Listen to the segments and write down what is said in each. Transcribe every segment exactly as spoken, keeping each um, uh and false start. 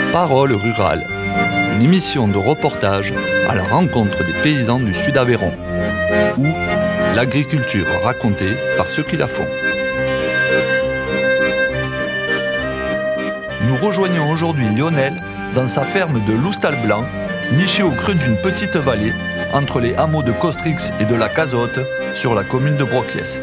Parole rurale, une émission de reportage à la rencontre des paysans du Sud-Aveyron, ou l'agriculture racontée par ceux qui la font. Nous rejoignons aujourd'hui Lionel dans sa ferme de Loustal-Blanc, nichée au creux d'une petite vallée entre les hameaux de Costrix et de la Cazotte sur la commune de Broquiès.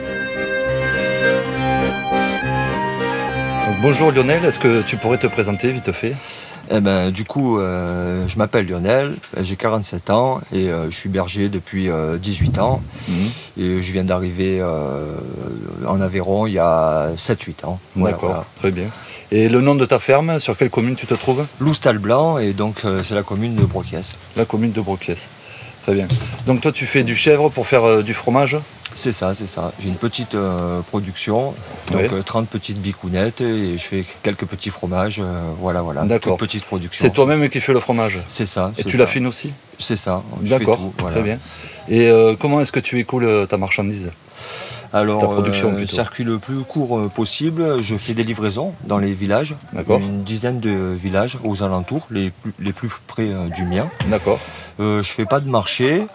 Bonjour Lionel, est-ce que tu pourrais te présenter vite fait ? Eh ben, du coup, euh, je m'appelle Lionel, j'ai quarante-sept ans et euh, je suis berger depuis euh, dix-huit ans. Mmh. Et je viens d'arriver euh, en Aveyron il y a sept huit ans. Voilà, D'accord, voilà. Très bien. Et le nom de ta ferme, sur quelle commune tu te trouves ? Loustal-Blanc, et donc euh, c'est la commune de Broquiès. La commune de Broquiès, très bien. Donc toi tu fais du chèvre pour faire euh, du fromage ? C'est ça, c'est ça. J'ai une petite euh, production, donc oui. euh, trente petites bicounettes et je fais quelques petits fromages, euh, voilà, voilà. D'accord. Toute petite production. C'est toi-même qui fais le fromage ? C'est ça. Et c'est tu ça. l'affines aussi ? C'est ça. D'accord, tout, voilà. Très bien. Et euh, comment est-ce que tu écoules ta marchandise ? Alors, ta production, euh, circuit le plus court euh, possible. Je fais des livraisons dans les villages. D'accord. Une dizaine de villages aux alentours, les plus, les plus près euh, du mien. D'accord. Euh, je fais pas de marché.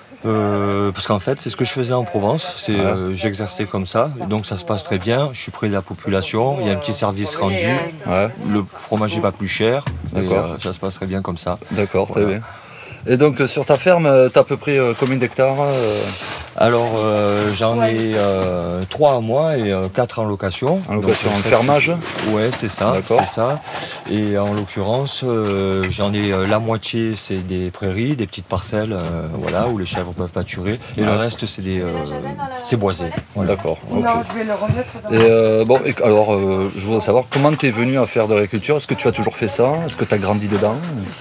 Euh, parce qu'en fait, c'est ce que je faisais en Provence, c'est, ouais. euh, j'exerçais comme ça, donc ça se passe très bien, je suis près de la population, il y a un petit service rendu, ouais. Le fromage n'est pas plus cher, et, euh, ça se passe très bien comme ça. D'accord, voilà. Très bien. Et donc euh, sur ta ferme, tu as à peu près euh, combien d'hectares euh... Alors euh, j'en ai euh, trois à moi et euh, quatre en location. En location, en fermage ? Ouais, c'est ça, D'accord. c'est ça. Et en l'occurrence, euh, j'en ai euh, la moitié, c'est des prairies, des petites parcelles, euh, voilà, où les chèvres peuvent pâturer. Et ouais. Le reste, c'est des, euh, c'est boisé. Voilà. D'accord. Okay. Non, je vais le remettre dans et euh, bon, et, alors, euh, je voudrais savoir comment tu es venu à faire de l'agriculture. Est-ce que tu as toujours fait ça ? Est-ce que tu as grandi dedans ?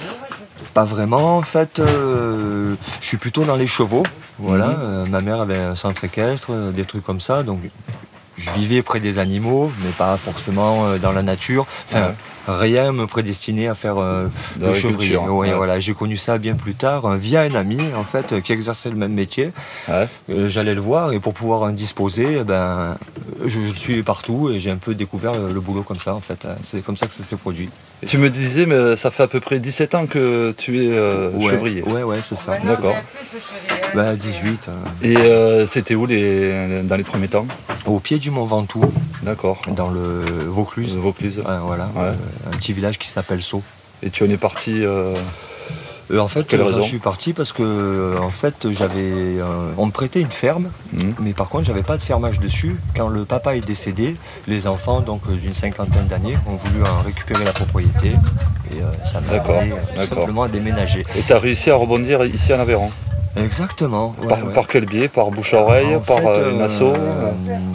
Pas vraiment, en fait, euh, je suis plutôt dans les chevaux, voilà, mmh. euh, ma mère avait un centre équestre, euh, des trucs comme ça, donc je vivais près des animaux, mais pas forcément euh, dans la nature, enfin, ouais. Rien me prédestinait à faire euh, le chevrier. Ouais, ouais. Voilà. J'ai connu ça bien plus tard, euh, via un ami, en fait, euh, qui exerçait le même métier, ouais. euh, j'allais le voir, et pour pouvoir en disposer, eh ben, je, je le suivais partout, et j'ai un peu découvert le, le boulot comme ça, en fait, c'est comme ça que ça s'est produit. Tu me disais, mais ça fait à peu près dix-sept ans que tu es euh, ouais, chevrier. Ouais, ouais, c'est ça. D'accord. Bah, dix-huit. Euh... Et euh, c'était où les, dans les premiers temps ? Au pied du Mont Ventoux. D'accord. Dans le Vaucluse. Le Vaucluse. Ouais, voilà. Ouais. Euh, un petit village qui s'appelle Sceaux. Et tu en es parti euh... Euh, en fait, je suis parti parce que euh, en fait, j'avais, euh, on me prêtait une ferme, mmh. mais par contre, j'avais pas de fermage dessus. Quand le papa est décédé, les enfants, donc d'une cinquantaine d'années, ont voulu en récupérer la propriété et euh, ça m'a amené euh, tout simplement à déménager. Et tu as réussi à rebondir ici en Aveyron ? Exactement. Ouais, par, ouais. par quel biais ? Par bouche-oreille ? Par fait, euh, une asso euh,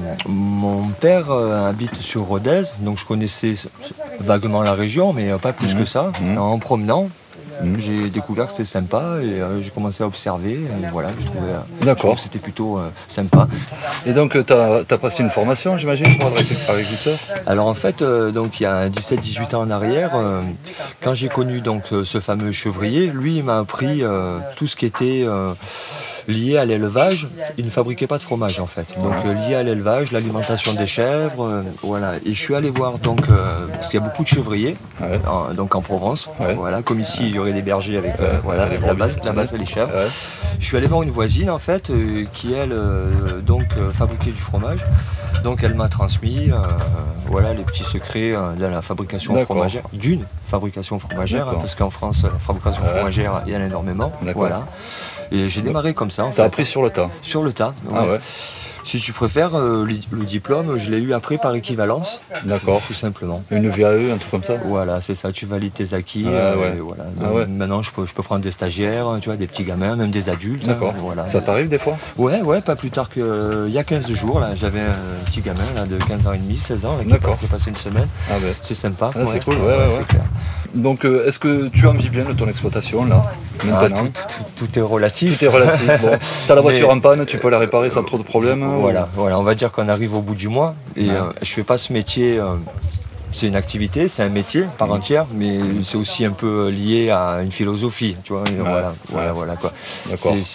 Mon père euh, habite sur Rodez, donc je connaissais vaguement la région, mais pas plus mmh. que ça. Mmh. En promenant, Mmh. j'ai découvert que c'était sympa et euh, j'ai commencé à observer. Et voilà, je trouvais, euh, je trouvais que c'était plutôt euh, sympa. Et donc, tu as passé une formation, j'imagine, pour être agriculteur ? Alors en fait, euh, donc, il y a dix-sept dix-huit ans en arrière, euh, quand j'ai connu donc, euh, ce fameux chevrier, lui, il m'a appris euh, tout ce qui était euh, lié à l'élevage. Il ne fabriquait pas de fromage, en fait. Donc, euh, lié à l'élevage, l'alimentation des chèvres, euh, voilà. Et je suis allé voir, donc, euh, parce qu'il y a beaucoup de chevriers, ouais. en, donc en Provence, ouais. voilà, comme ici, il y aurait des bergers avec euh, ouais, voilà, la base, la base et les chèvres. Ouais. Je suis allé voir une voisine en fait euh, qui elle euh, donc euh, fabriquait du fromage. Donc elle m'a transmis euh, voilà les petits secrets euh, de la fabrication D'accord. fromagère, d'une fabrication fromagère, hein, parce qu'en France la fabrication ouais. fromagère il y en a énormément. Voilà. Et j'ai démarré comme ça. En T'as fait. appris sur le tas. Sur le tas. Ouais. Ah ouais. Si tu préfères, euh, le diplôme, je l'ai eu après par équivalence. D'accord. Tout simplement. Une V A E, un truc comme ça ? Voilà, c'est ça, tu valides tes acquis. Ah, euh, ouais. et voilà. Ah, ouais. Maintenant, je peux, je peux prendre des stagiaires, tu vois, des petits gamins, même des adultes. D'accord. Hein, voilà. Ça t'arrive des fois ? Ouais, ouais, pas plus tard qu'il euh, y a quinze jours, là, j'avais un petit gamin là, de quinze ans et demi, seize ans, là, qui est passé une semaine. Ah, ouais. C'est sympa. Ah, ouais. C'est cool, ouais, ouais, ouais. C'est clair. Donc, euh, est-ce que tu en vis bien de ton exploitation, là, maintenant ? Ah, tout, tout, tout est relatif. Tout est relatif. Bon. T'as la voiture Mais... en panne, tu peux la réparer sans trop de problèmes. Voilà, ou... voilà, on va dire qu'on arrive au bout du mois et ouais. euh, je fais pas ce métier. Euh, c'est une activité, c'est un métier par entière, mais c'est aussi un peu lié à une philosophie, tu vois. Ouais. Voilà, ouais. voilà, voilà quoi. D'accord. C'est...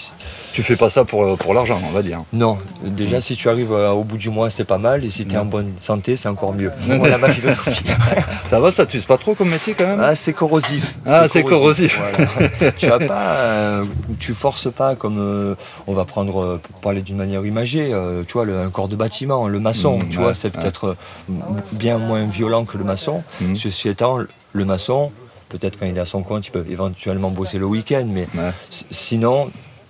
Tu fais pas ça pour, pour l'argent, on va dire. Non, déjà mmh. si tu arrives euh, au bout du mois, c'est pas mal, et si tu es mmh. en bonne santé, c'est encore mieux. Voilà ma philosophie. Ça va, ça t'use pas trop comme métier quand même? Ah, c'est corrosif. Ah, c'est corrosif. corrosif. Voilà. Tu as pas, euh, tu forces pas comme, euh, on va prendre, euh, pour parler d'une manière imagée, euh, tu vois, le, un corps de bâtiment, le maçon, mmh, tu ouais, vois, c'est ouais. peut-être euh, bien moins violent que le maçon. Mmh. Ceci étant, le maçon, peut-être quand il est à son compte, il peut éventuellement bosser le week-end, mais ouais. sinon,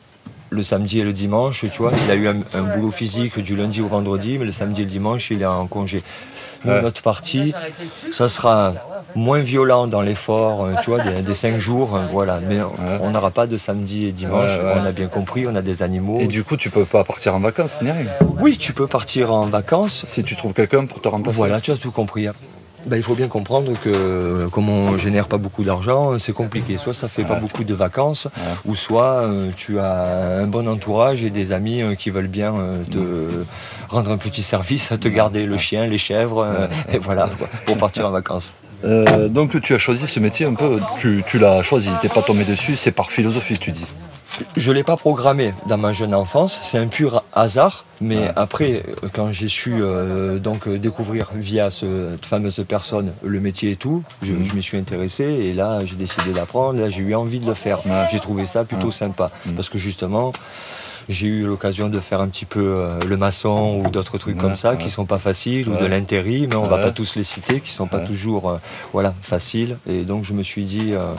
le samedi et le dimanche, tu vois, il a eu un, un boulot physique du lundi au vendredi, mais le samedi et le dimanche, il est en congé. Nous, ouais. notre partie, ça sera moins violent dans l'effort, tu vois, des, des cinq jours, voilà. Mais on n'aura ouais. pas de samedi et dimanche, ouais, ouais. on a bien compris, on a des animaux. Et du coup, tu peux pas partir en vacances, ni rien? Oui, tu peux partir en vacances. Si tu trouves quelqu'un pour te remplacer. Voilà, tu as tout compris. Ben, il faut bien comprendre que comme on ne génère pas beaucoup d'argent, c'est compliqué. Soit ça fait ouais. pas beaucoup de vacances, ouais. ou soit euh, tu as un bon entourage et des amis euh, qui veulent bien euh, te mmh. rendre un petit service, te garder le chien, les chèvres, euh, et voilà, quoi, pour partir en vacances. Euh, donc tu as choisi ce métier un peu, tu, tu l'as choisi, tu n'es pas tombé dessus, c'est par philosophie tu dis. Je ne l'ai pas programmé dans ma jeune enfance, c'est un pur hasard, mais ouais. après, quand j'ai su euh, donc, découvrir via ce, cette fameuse personne le métier et tout, je, mmh. je m'y suis intéressé et là j'ai décidé d'apprendre, là j'ai eu envie de le faire. Ouais. J'ai trouvé ça plutôt ouais. sympa, mmh. parce que justement, j'ai eu l'occasion de faire un petit peu euh, le maçon ou d'autres trucs ouais. comme ça ouais. qui ne sont pas faciles, ouais. ou de l'intérim, mais on ne ouais. va pas tous les citer, qui ne sont pas ouais. toujours euh, voilà, faciles, et donc je me suis dit... Euh,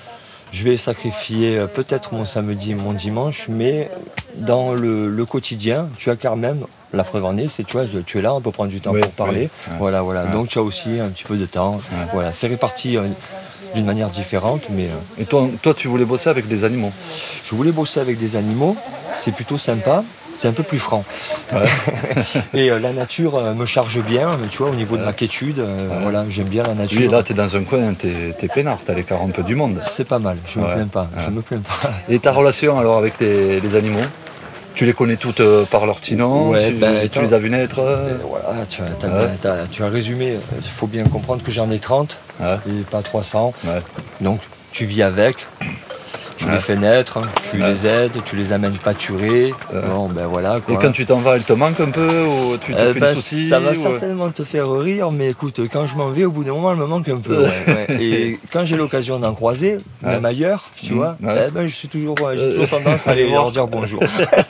je vais sacrifier peut-être mon samedi, mon dimanche, mais dans le, le quotidien, tu as quand même, la preuve en est, c'est tu vois, tu es là, on peut prendre du temps oui, pour parler. Oui. Voilà, voilà. Ouais. Donc tu as aussi un petit peu de temps. Ouais. Voilà, c'est réparti euh, d'une manière différente, mais. Euh... Et toi, toi, tu voulais bosser avec des animaux? Je voulais bosser avec des animaux. C'est plutôt sympa. C'est un peu plus franc. Ouais. Et euh, la nature euh, me charge bien, tu vois, au niveau ouais. de ma quiétude. Euh, ouais. Voilà, j'aime bien la nature. Oui, là, tu es dans un coin, tu es peinard, tu as l'écart un peu du monde. C'est pas mal, je ne ouais. me plains pas. Ouais. Je me plains pas. Et ta relation alors avec les, les animaux? Tu les connais toutes euh, par leur petit nom? Ouais, tu, ben, tu les as vues naître? euh... Voilà, tu as, t'as, ouais. t'as, tu as résumé. Il faut bien comprendre que j'en ai trente, ouais. et pas trois cents. Ouais. Donc, tu vis avec. Tu ouais. les fais naître, tu ouais. les aides, tu les amènes pâturer. Ouais. Bon, ben voilà, quoi. Et quand tu t'en vas, elle te manque un peu ou tu te euh, fais ben, des soucis? Ça va ou... certainement te faire rire, mais écoute, quand je m'en vais, au bout d'un moment, elle me manque un peu. Ouais, ouais. Et quand j'ai l'occasion d'en croiser, ouais. même ailleurs, tu mmh. vois, ouais. eh ben, je suis toujours, j'ai toujours tendance à aller leur dire bonjour.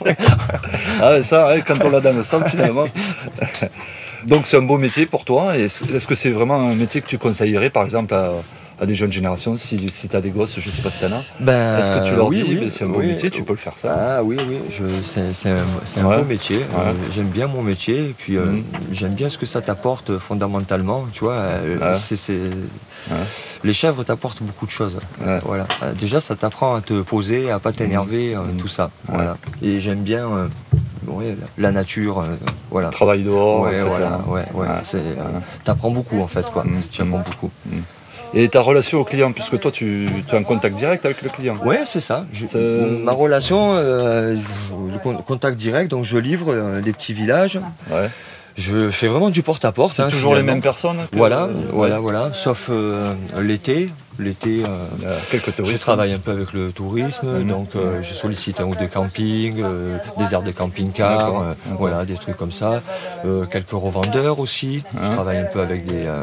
Ah ouais, ça, ouais, quand on l'a dans le sang, finalement. Donc c'est un beau métier pour toi. Et est-ce que c'est vraiment un métier que tu conseillerais, par exemple, à... à des jeunes générations, si, si tu as des gosses, je ne sais pas si tu en as, ben, est-ce que tu leur oui, dis, oui, c'est un beau oui, métier, tu peux le faire ça? Ah oui, oui, je, c'est, c'est un, c'est un ouais. beau métier, ouais. euh, j'aime bien mon métier, et puis euh, mmh. j'aime bien ce que ça t'apporte fondamentalement, tu vois, euh, ouais. c'est, c'est... Ouais. Les chèvres t'apportent beaucoup de choses, ouais. voilà. Euh, déjà ça t'apprend à te poser, à pas t'énerver, mmh. euh, tout ça, ouais. voilà. Et j'aime bien... Euh, Ouais, la nature, euh, voilà. Travail dehors, ouais, et cetera. Voilà, ouais, ouais. Ouais. C'est, euh, t'apprends beaucoup en fait, quoi. Mmh. Tu apprends mmh. beaucoup. Mmh. Et ta relation au client, puisque toi tu, tu es en contact direct avec le client? Oui, c'est ça. Je, ma relation, euh, le contact direct, donc je livre euh, des petits villages. Ouais. Je fais vraiment du porte-à-porte. C'est hein, toujours finalement. Les mêmes personnes que... Voilà, euh, voilà, ouais. voilà. Sauf euh, l'été. L'été, euh, quelques touristes. Je travaille un peu avec le tourisme, mmh. donc euh, je sollicite un ou deux campings, euh, des aires de camping-car, d'accord, euh, d'accord. voilà, des trucs comme ça. Euh, quelques revendeurs aussi. Hein? Je travaille un peu avec des... Euh,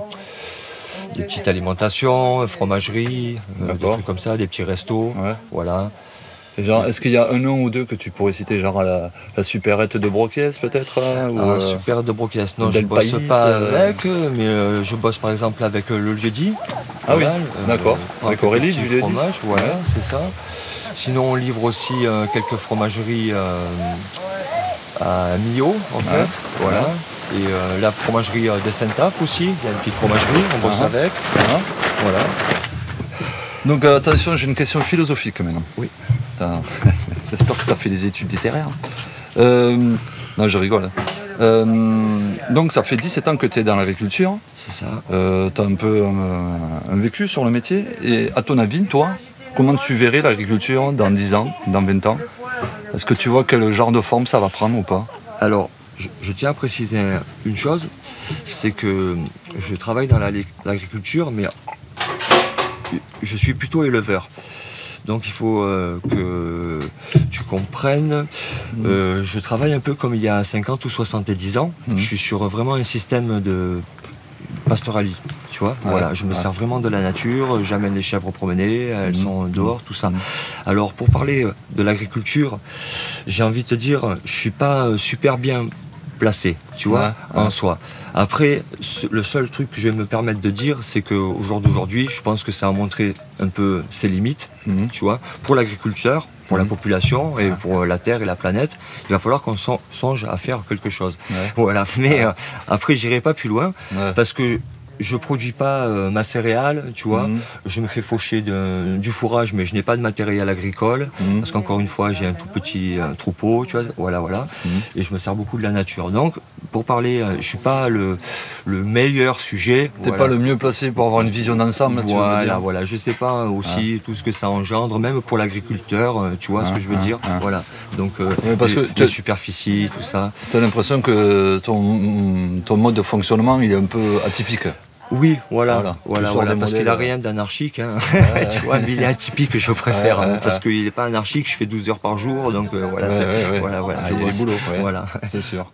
des petites alimentations, fromagerie, euh, des trucs comme ça, des petits restos, ouais. voilà. Et genre, est-ce qu'il y a un nom ou deux que tu pourrais citer, genre la, la supérette de Broquiès peut-être hein, ou, ah, euh, supérette de Broquiès, non, je ne bosse pays, pas euh... avec, mais euh, je bosse par exemple avec euh, le lieu-dit. Ah oui, mal, d'accord, euh, avec Aurélie du lieu-dit. Fromage, voilà, ouais. c'est ça. Sinon, on livre aussi euh, quelques fromageries euh, à Millau, en fait, ouais. voilà. Et euh, la fromagerie de Saint-Aph aussi, il y a une petite fromagerie, on bosse ah, avec. Ah, voilà. Donc euh, attention, j'ai une question philosophique maintenant. Oui. J'espère que tu as fait des études littéraires. Euh, non, je rigole. Euh, donc ça fait dix-sept ans que tu es dans l'agriculture. C'est ça. Euh, tu as un peu un, un vécu sur le métier. Et à ton avis, toi, comment tu verrais l'agriculture dans dix ans, dans vingt ans? Est-ce que tu vois quel genre de forme ça va prendre ou pas? Alors, Je, je tiens à préciser une chose, c'est que je travaille dans la, l'agriculture, mais je suis plutôt éleveur. Donc il faut euh, que tu comprennes. Mmh. Euh, je travaille un peu comme il y a cinquante ou soixante-dix ans. Mmh. Je suis sur vraiment un système de pastoralisme. Tu vois, ouais, voilà, je me ouais. sers vraiment de la nature, j'amène les chèvres promener, elles mmh. sont dehors, tout ça. Mmh. Alors pour parler de l'agriculture, j'ai envie de te dire, je suis pas super bien placé, tu vois, ouais, en ouais. soi. Après, le seul truc que je vais me permettre de dire, c'est qu'au jour d'aujourd'hui, je pense que ça a montré un peu ses limites, mmh. tu vois, pour l'agriculteur, pour mmh. la population et ouais. pour la Terre et la planète, il va falloir qu'on songe à faire quelque chose. Ouais. Voilà, mais ouais. euh, après, j'irai pas plus loin, ouais. parce que je produis pas euh, ma céréale, tu vois. Mmh. Je me fais faucher de, du fourrage, mais je n'ai pas de matériel agricole. Mmh. Parce qu'encore une fois, j'ai un tout petit euh, troupeau, tu vois. Voilà, voilà. Mmh. Et je me sers beaucoup de la nature. Donc, pour parler, euh, je suis pas le, le meilleur sujet. T'es voilà. pas le mieux placé pour avoir une vision d'ensemble. Voilà, tu veux dire. voilà. Je sais pas aussi ah. tout ce que ça engendre, même pour l'agriculteur, euh, tu vois ah, ce que je veux ah, dire. Ah. Voilà. Donc, euh, parce les, que les superficies, tout ça. T'as l'impression que ton, ton mode de fonctionnement, il est un peu atypique. Oui, voilà, voilà, voilà, voilà parce qu'il n'a rien d'anarchique, hein. Ouais, tu vois, mais il est atypique, je préfère, ouais, ouais, hein, parce ouais. qu'il n'est pas anarchique, je fais douze heures par jour, donc euh, voilà, ouais, c'est, ouais, ouais. voilà, voilà, ah, je il y a du boulot, ouais. voilà, c'est sûr.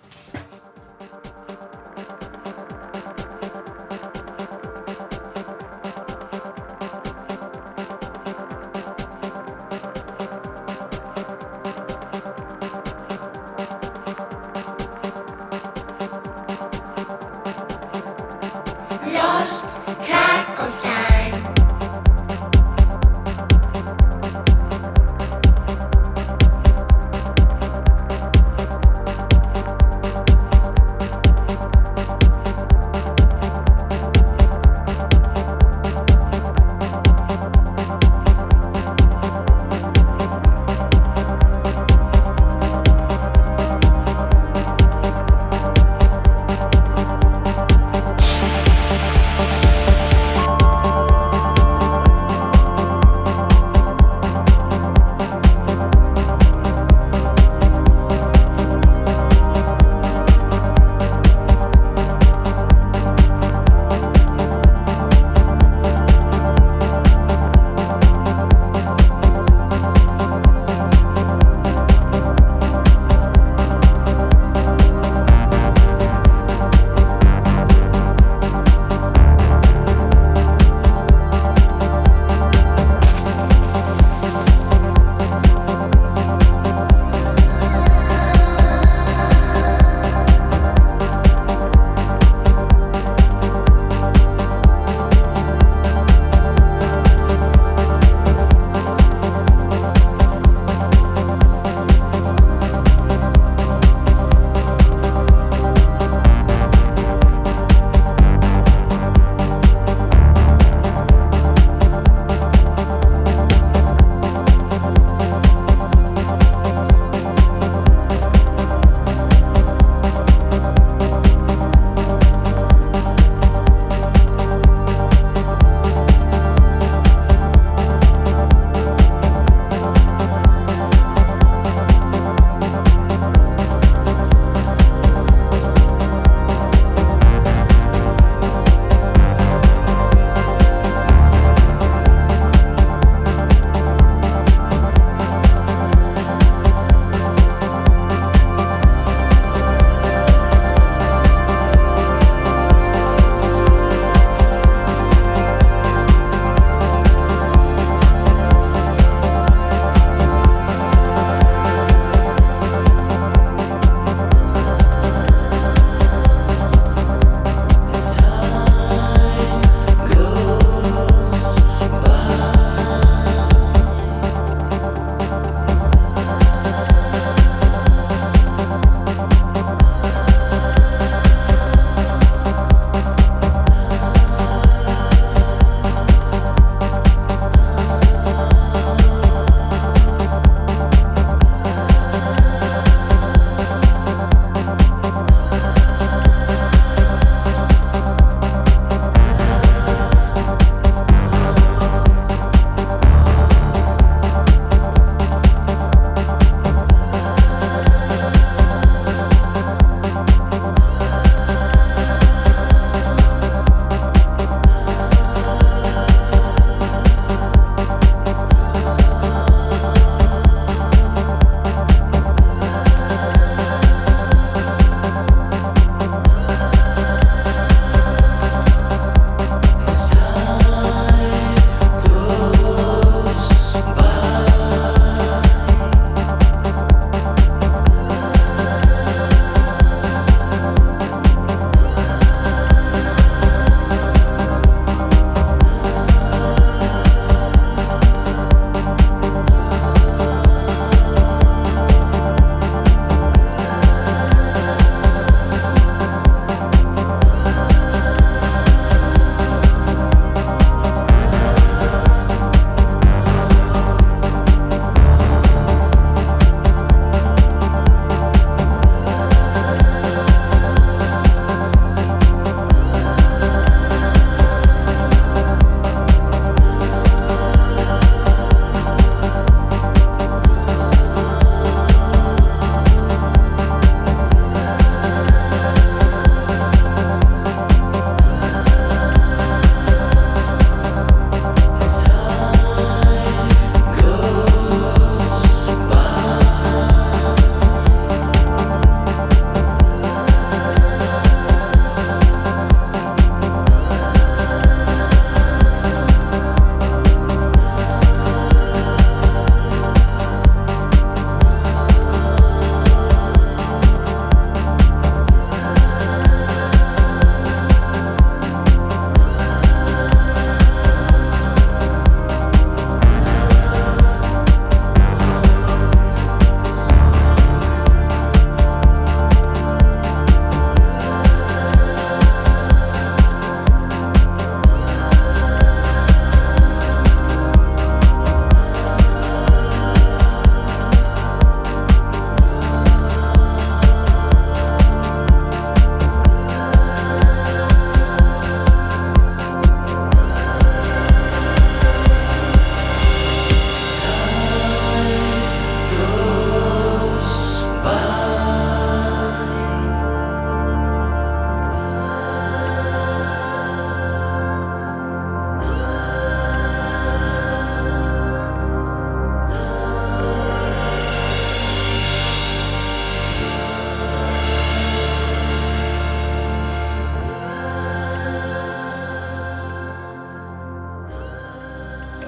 Lost track of time.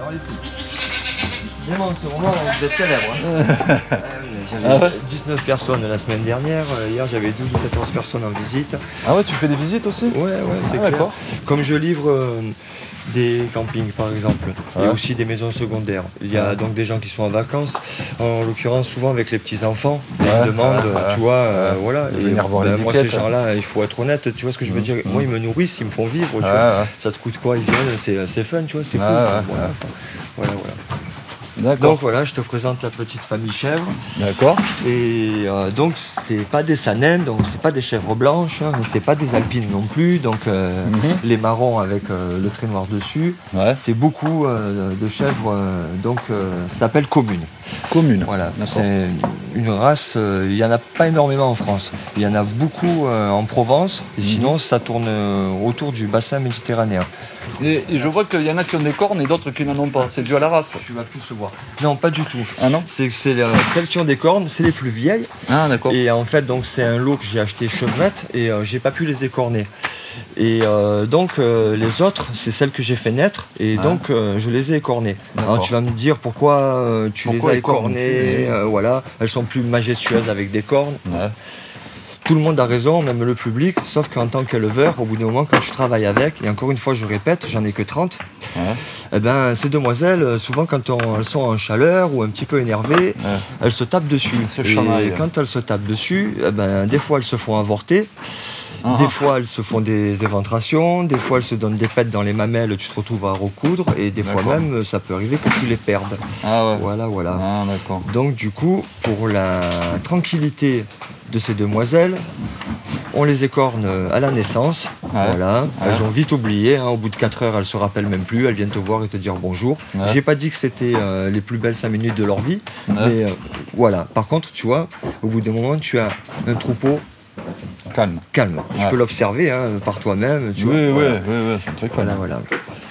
Alors les filles, décidément en ce moment vous êtes célèbres. Hein. Ah oui, j'avais Ah ouais dix-neuf personnes la semaine dernière, euh, hier j'avais douze ou quatorze personnes en visite. Ah ouais, tu fais des visites aussi? Ouais, ouais, c'est Ah, clair. d'accord. Comme je livre euh, des campings par exemple, et Ouais. aussi des maisons secondaires. Il y a donc des gens qui sont en vacances, en l'occurrence souvent avec les petits-enfants, ils Ouais, me demandent, ouais, ouais. tu vois, euh, Ouais. voilà. De Et, venir voir ben, les moi ces piquettes. gens-là, il faut être honnête, tu vois ce que je veux Mmh, dire. mmh. Moi ils me nourrissent, ils me font vivre, tu Ouais, vois. ouais. Ça te coûte quoi, ils viennent, c'est, c'est fun, tu vois, c'est Ouais, cool. ouais, voilà, ouais. enfin, voilà, voilà. D'accord. Donc voilà, je te présente la petite famille chèvre. D'accord. Et euh, donc c'est pas des sanènes, donc c'est pas des chèvres blanches, hein, mais c'est pas des alpines non plus. Donc euh, Mhm. les marrons avec euh, le trait noir dessus, Ouais. c'est beaucoup euh, de chèvres. euh, donc euh, ça s'appelle commune. Commune. Voilà, D'accord. c'est une race. euh, Il y en a pas énormément en France. Il y en a beaucoup euh, en Provence. Et Mhm. sinon ça tourne euh, autour du bassin méditerranéen. Et, et je vois qu'il y en a qui ont des cornes et d'autres qui n'en ont pas. C'est dû à la race. Tu vas plus le voir. Non, pas du tout. Ah non? C'est c'est, euh, celles qui ont des cornes, c'est les plus vieilles. Ah d'accord. Et en fait, donc c'est un lot que j'ai acheté chevrette et euh, j'ai pas pu les écorner. Et euh, donc euh, les autres, c'est celles que j'ai fait naître et Ah. donc euh, je les ai écornées. D'accord. Alors tu vas me dire pourquoi euh, tu Pourquoi les as écornes, écornées, tu- euh, voilà, elles sont plus majestueuses avec des cornes. Ouais. Tout le monde a raison, même le public, sauf qu'en tant qu'éleveur, au bout d'un moment, quand tu travailles avec, et encore une fois je répète, j'en ai que trente, Ouais. eh ben, ces demoiselles, euh, souvent quand on- elles sont en chaleur ou un petit peu énervées, Ouais. elles se tapent dessus. Elles se Et chamaillent. quand elles se tapent dessus, eh ben, des fois elles se font avorter, Ah. des fois elles se font des éventrations, des fois elles se donnent des pètes dans les mamelles, tu te retrouves à recoudre, et des fois D'accord. même ça peut arriver que tu les perdes. Ah ouais. Voilà, voilà. Ah d'accord. Donc du coup, pour la tranquillité de ces demoiselles, on les écorne à la naissance. Ouais. Voilà. Ouais. Elles ont vite oublié. Hein. Au bout de quatre heures, elles se rappellent même plus. Elles viennent te voir et te dire bonjour. Ouais. J'ai pas dit que c'était euh, les plus belles cinq minutes de leur vie, Ouais. mais euh, voilà. Par contre, tu vois, au bout d'un moment, tu as un troupeau Calme. calme. Tu Ouais. peux l'observer hein, par toi-même. Tu Oui, vois. oui, Voilà. oui, oui, elles sont très calmes. Voilà, voilà.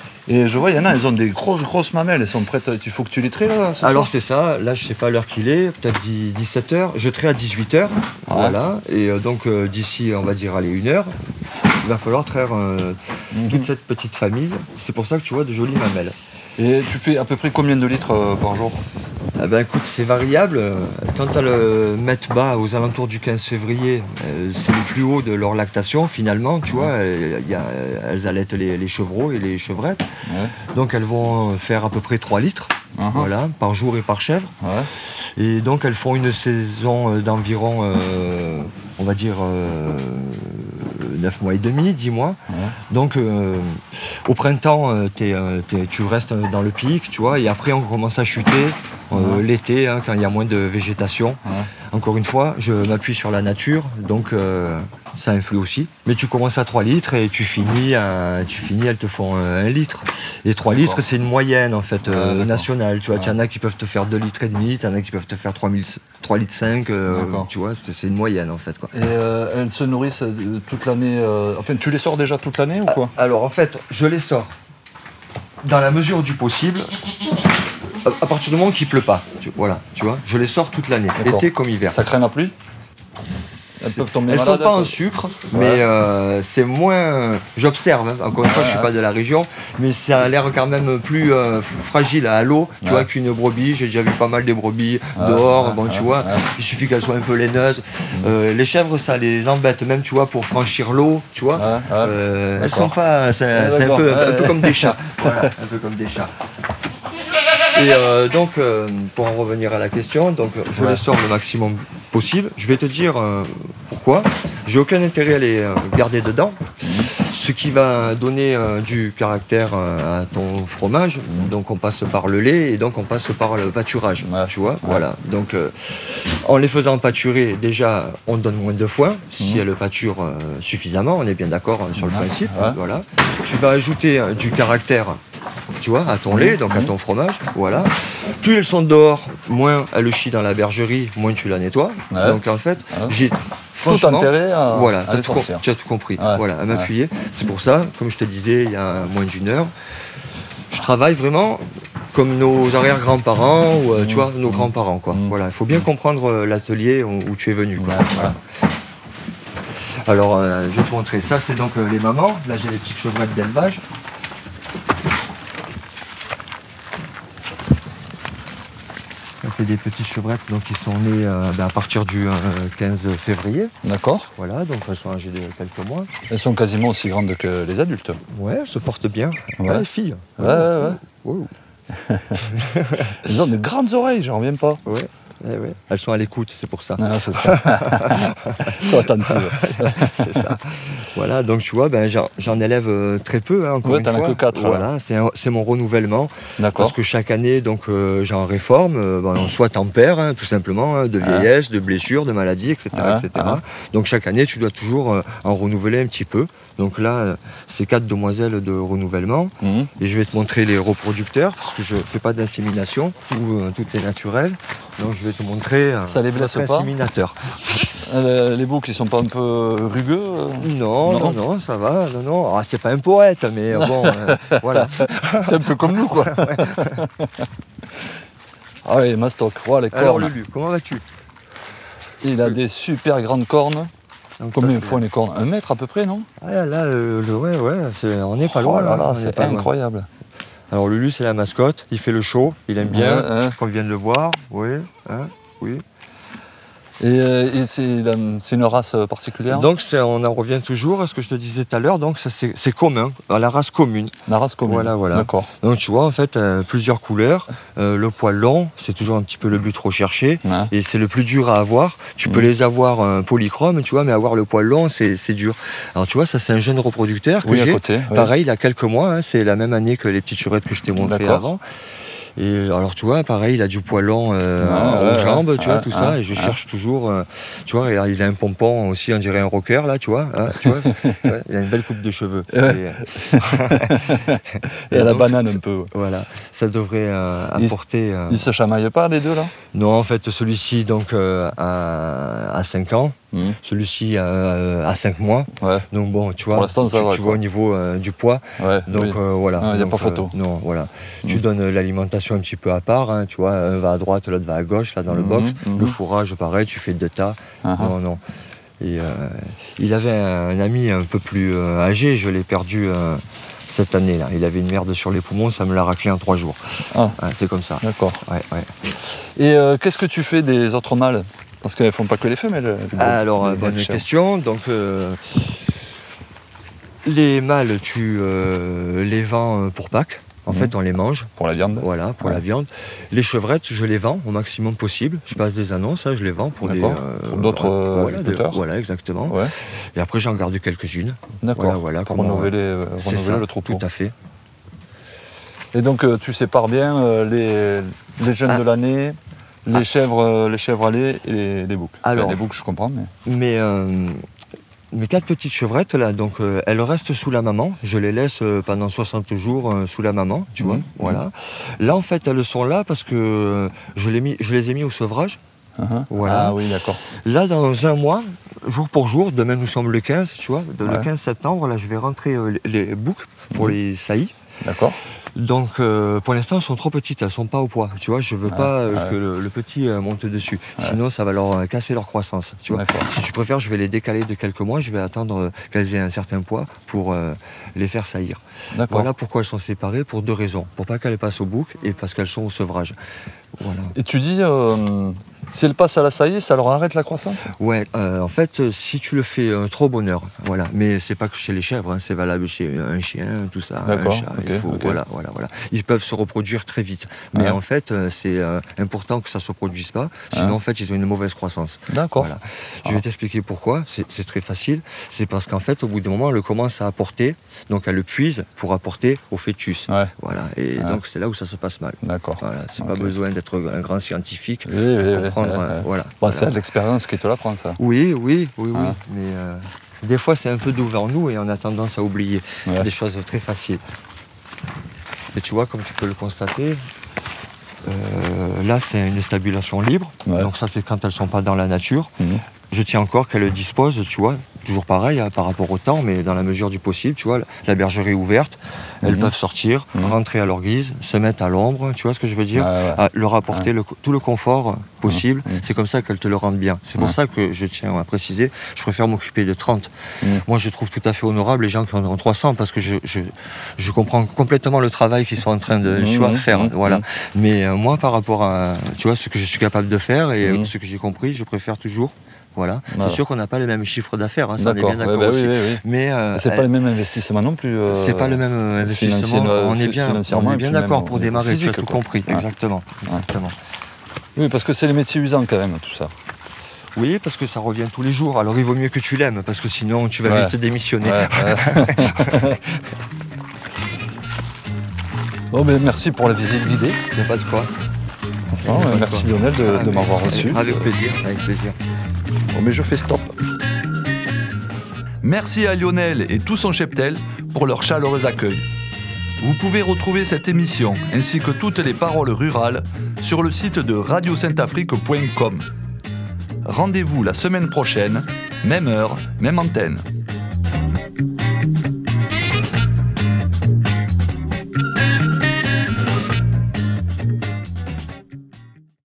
Et je vois, il y en a, elles ont des grosses, grosses mamelles. Elles sont prêtes. Il faut que tu les traies là. ce Alors soir c'est ça, là je sais pas l'heure qu'il est, peut-être dix-sept heures, je traite à dix-huit heures, voilà, et euh, donc euh, d'ici on va dire allez une heure, il va falloir traire euh, Mhm. toute cette petite famille, c'est pour ça que tu vois de jolies mamelles. Et tu fais à peu près combien de litres euh, par jour? Ah ben écoute, c'est variable, quand elles le mettent bas aux alentours du quinze février, euh, c'est le plus haut de leur lactation finalement, tu vois, euh, il y a- elles allaitent les, les chevreaux et les chevrettes, Ouais. donc elles vont faire à peu près trois litres, Uh-huh. voilà, par jour et par chèvre. Ouais. Et donc elles font une saison euh, d'environ, euh, on va dire, euh, neuf mois et demi, dix mois. Ouais. Donc euh, au printemps, euh, t'es, euh, t'es- tu restes dans le pic, tu vois, et après on commence à chuter euh, Ouais. l'été, hein, quand il y a moins de végétation. Ouais. Encore une fois, je m'appuie sur la nature, donc euh, ça influe aussi. Mais tu commences à trois litres et tu finis, à, tu finis elles te font euh, un litre. Et trois D'accord. litres, c'est une moyenne en fait, Ah, euh, d'accord. nationale. Tu vois, il y en Ouais. a qui peuvent te faire deux litres et demi, il y en a qui peuvent te faire trois litres cinq, euh, D'accord. tu vois, c'est, c'est une moyenne en fait. Quoi. Et euh, elles se nourrissent euh, toute l'année. euh, Enfin, tu les sors déjà toute l'année ou quoi? Alors en fait, je les sors dans la mesure du possible, à, à partir du moment qu'il pleut pas. Tu, voilà, tu vois, je les sors toute l'année, D'accord. été comme hiver. Ça craint la pluie? Elles peuvent tomber Elles malades. sont pas en quoi. sucre, mais euh, c'est moins. J'observe, hein. Encore une fois, je suis Ouais, pas de la région, mais ça a l'air quand même plus euh, fragile à l'eau, tu Ouais. vois, qu'une brebis. J'ai déjà vu pas mal des brebis Ouais, dehors, ouais, bon, ouais, tu vois. ouais. Il suffit qu'elles soient un peu laineuses. Euh, les chèvres, ça les embête, même, tu vois, pour franchir l'eau, tu vois. Ouais, ouais. Euh, elles D'accord. sont pas. C'est Ouais, c'est un, d'accord. peu, Ouais, un peu ouais. comme des chats. Voilà, un peu comme des chats. Et euh, donc, euh, pour en revenir à la question, donc je Ouais. les sors le maximum possible. Je vais te dire euh, pourquoi. J'ai aucun intérêt à les euh, garder dedans. Ce qui va donner euh, du caractère euh, à ton fromage. Donc on passe par le lait et donc on passe par le pâturage. Ouais. Tu vois, voilà. Donc euh, en les faisant pâturer, déjà on donne moins de foin si Mhm. elles pâturent euh, suffisamment. On est bien d'accord euh, sur le Ouais. principe. Ouais. Voilà. Tu vas ajouter euh, du caractère, tu vois, à ton lait, donc à Mhm. ton fromage. Voilà. Plus elles sont dehors, moins elles chient dans la bergerie, moins tu la nettoies. Ouais. Donc en fait, Ouais. j'ai Tout franchement, intérêt à, voilà, à tu as, les tout com- sortir. tu as tout compris. Ouais. Voilà, à m'appuyer. C'est pour ça, comme je te disais il y a moins d'une heure, je travaille vraiment comme nos arrière-grands-parents ou euh, tu vois, nos grands-parents. Quoi. Mhm. Voilà, il faut bien comprendre euh, l'atelier où, où tu es venu. Quoi. Ouais, Voilà. Alors, euh, je vais te montrer. Ça, c'est donc euh, les mamans. Là, j'ai les petites chevrettes d'élevage. c'est des petites chevrettes donc, qui sont nées euh, ben, à partir du euh, quinze février. D'accord. Voilà, donc elles sont âgées de quelques mois. Elles sont quasiment aussi grandes que les adultes. Ouais, elles se portent bien. Ouais. Ouais, les filles. Ouais, ouais, ouais. Wow. Elles ont de grandes oreilles, j'en reviens pas. Ouais. Eh ouais. Elles sont à l'écoute, c'est pour ça. Ah, c'est ça. Elles sont attentives. C'est ça. Voilà, donc tu vois, ben, j'en, j'en élève euh, très peu. Hein, encore Ouais, une t'en as fois. que quatre. Voilà, c'est, un- c'est mon renouvellement. D'accord. Parce que chaque année, donc, euh, j'en réforme. Euh, ben, soit t'en perds, hein, tout simplement, hein, de vieillesse, de blessures, de maladies, et cetera Ah, et cetera. ah. Donc chaque année, tu dois toujours euh, en renouveler un petit peu. Donc là, euh, c'est quatre demoiselles de renouvellement. Mhm. Et je vais te montrer les reproducteurs, parce que je ne fais pas d'insémination, tout, euh, tout est naturel. Donc je vais te montrer euh, Ça les blesse notre pas inséminateur. Euh, les boucs, ils sont pas un peu rugueux euh Non, Non. non, non, ça va, non, non. Ah, c'est pas un poète, mais euh, bon, euh, voilà. C'est un peu comme nous, quoi. Ah oui, mastoc, oh, les Alors cornes. Lulu, comment vas-tu? Il a des super grandes cornes. Donc, Combien ça, font les cornes? Un mètre à peu près, non? c'est- Ah, là, le, le- ouais, ouais, c'est- on n'est pas loin. Oh là là, on est c'est pas loin. incroyable. Alors Lulu, c'est la mascotte, il fait le show, il aime bien, Ouais, ouais. qu'on vient de le voir, oui, hein, oui. Et, euh, et c'est la- c'est une race particulière? Donc c'est- on en revient toujours à ce que je te disais tout à l'heure, donc ça, c'est, c'est commun, à la race commune. La race commune. Voilà, voilà. D'accord. Donc tu vois, en fait, euh, plusieurs couleurs, euh, le poil long, c'est toujours un petit peu le but recherché. Ouais. Et c'est le plus dur à avoir. Tu peux Mhm. les avoir euh, polychromes, tu vois, mais avoir le poil long, c'est, c'est dur. Alors tu vois, ça c'est un jeune reproducteur que Oui, à j'ai. côté. oui. Pareil, il a quelques mois, hein, c'est la même année que les petites chevrettes que je t'ai montrées D'accord. avant. Et alors tu vois, pareil, il a du poil long euh, Ah, aux ouais, jambes, ouais, tu vois, ouais, tout ça. ouais, Et je ouais. cherche toujours, euh, tu vois, et il a un pompon aussi, on dirait un rocker là, tu vois. hein, tu vois ouais, il a une belle coupe de cheveux. Ouais. Et, Et à la donc, banane un peu. voilà, ça devrait euh, Il- apporter. euh, Ils se chamaillent pas, les deux, là? Non, en fait, celui-ci donc euh, a, a cinq ans, Mhm. celui-ci a, a cinq mois. Ouais. Donc bon, tu vois, Pour l'instant, ça tu, va, tu quoi. vois au niveau euh, du poids. Ouais. Donc oui. euh, voilà. Ah, y a Donc, pas photo. euh, non, voilà. Tu Mhm. donnes l'alimentation un petit peu à part, hein, tu vois, un va à droite, l'autre va à gauche, là dans le Mhm, box. mhm. Le fourrage, pareil, tu fais deux tas. Ah, ah. Non, non. Et euh, il avait un, un ami un peu plus euh, âgé, je l'ai perdu euh, cette année-là. Il avait une merde sur les poumons, ça me l'a raclé en trois jours. Ah. Ouais, c'est comme ça. D'accord. Ouais, ouais. Et euh, qu'est-ce que tu fais des autres mâles? Parce qu'elles font pas que les femelles. les- Alors, les euh, bonne Berkshire. question. Donc, euh, les mâles, tu euh, les vends euh, pour Pâques. En Mhm. fait, on les mange. Pour la viande. Voilà, pour Ouais. la viande. Les chevrettes, je les vends au maximum possible. Je passe des annonces, hein, je les vends pour des. D'accord. Pour d'autres, euh, voilà, des- agriculteurs. voilà, exactement. Ouais. Et après, j'en garde quelques-unes. D'accord. Voilà, voilà, Pour comment- renouveler, euh, C'est renouveler ça, le troupeau. tout à fait. Et donc euh, tu sépares bien euh, les, les jeunes Ah. de l'année, les Ah. chèvres, euh, les chèvres à lait et les, les boucs. Enfin, Alors. les boucs, je comprends, mais. Mais euh, mes quatre petites chevrettes, là, donc, euh, elles restent sous la maman. Je les laisse euh, pendant soixante jours euh, sous la maman, tu Mhm, vois. mhm. Voilà. Là, en fait, elles sont là parce que euh, je, les mis, je les ai mis au sevrage. Uh-huh. Voilà. Ah oui, d'accord. Là, dans un mois, jour pour jour, demain nous sommes le quinze, tu vois, de- le Ouais. quinze septembre, là, je vais rentrer euh, les, les boucs pour Mhm. les saillies. D'accord. Donc, euh, pour l'instant, elles sont trop petites, elles sont pas au poids. Tu vois, je veux Ouais, pas euh, ouais. que le, le petit euh, monte dessus. Ouais. Sinon, ça va leur euh, casser leur croissance. Tu vois. D'accord. Si tu préfères, je vais les décaler de quelques mois. Je vais attendre euh, qu'elles aient un certain poids pour euh, les faire saillir. D'accord. Voilà pourquoi elles sont séparées, pour deux raisons. Pour pas qu'elles passent au bouc et parce qu'elles sont au sevrage. Voilà. Et tu dis, euh, si elles passent à la saillie, ça leur arrête la croissance? Ouais, euh, en fait, euh, si tu le fais euh, trop bonheur, voilà. Mais c'est pas que chez les chèvres, hein, c'est valable chez un chien, tout ça, un D'accord, chat. il ok, faut, ok. voilà, voilà, voilà. Ils peuvent se reproduire très vite, mais Ouais. en fait, euh, c'est euh, important que ça se reproduise pas. Sinon, Ouais. en fait, ils ont une mauvaise croissance. D'accord. Voilà. Je Ah. vais t'expliquer pourquoi. C'est c'est très facile. C'est parce qu'en fait, au bout d'un moment, elle commence à apporter, donc elle le puise pour apporter au fœtus. Ouais, Voilà. Et Ouais. donc c'est là où ça se passe mal. d'accord. Voilà. C'est Ok. pas besoin d'être un grand scientifique Oui, oui, pour oui, comprendre. oui, euh, oui. Voilà. Bon, Voilà. c'est de l'expérience qui te l'apprend, ça. Oui, oui, oui, oui. Ah. Mais euh, des fois, c'est un peu devant nous et on a tendance à oublier Ouais. des choses très faciles. Et tu vois, comme tu peux le constater, euh, là, c'est une stabulation libre. Ouais. Donc ça, c'est quand elles sont pas dans la nature. Mhm. Je tiens encore qu'elles disposent, tu vois, toujours pareil hein, par rapport au temps, mais dans la mesure du possible, tu vois, la bergerie est ouverte, elles Mhm. peuvent sortir, Mhm. rentrer à leur guise, se mettre à l'ombre, tu vois ce que je veux dire, Ouais, ouais. à leur apporter Ouais. le- tout le confort possible. Mhm. C'est comme ça qu'elles te le rendent bien. C'est pour Ouais. ça que je tiens à préciser, je préfère m'occuper de trente. Mhm. Moi, je trouve tout à fait honorable les gens qui en ont trois cents parce que je, je, je comprends complètement le travail qu'ils sont en train de tu vois, Mhm. faire. Mhm. Voilà. Mais euh, moi, par rapport à tu vois, ce que je suis capable de faire et euh, Mhm. ce que j'ai compris, je préfère toujours. Voilà. Voilà. C'est sûr qu'on n'a pas les mêmes chiffres d'affaires, hein, ça on est D'accord, bien d'accord ouais, bah aussi. oui, oui, oui. Mais euh, C'est euh, pas le même investissement non plus. euh, c'est pas le même euh, investissement. financier, euh, on est fi- bien, financièrement on est et bien puis même d'accord au pour niveau démarrer. Tu as physique, tout quoi. compris. Ouais. Exactement. Exactement. Oui, parce que c'est les métiers usants quand même, tout ça. Oui, parce que ça revient tous les jours. Alors il vaut mieux que tu l'aimes, parce que sinon tu vas Ouais. vite démissionner. Ouais, ouais. Bon, ben, merci pour la visite guidée. Il n'y a pas de quoi. Franchement, Ouais, euh, merci quoi. Lionel de, Ah, de mais- m'avoir reçu. Avec plaisir, avec plaisir. Bon, mais je fais stop. Merci à Lionel et tout son cheptel pour leur chaleureux accueil. Vous pouvez retrouver cette émission ainsi que toutes les paroles rurales sur le site de radio sainte afrique point com. Rendez-vous la semaine prochaine, même heure, même antenne.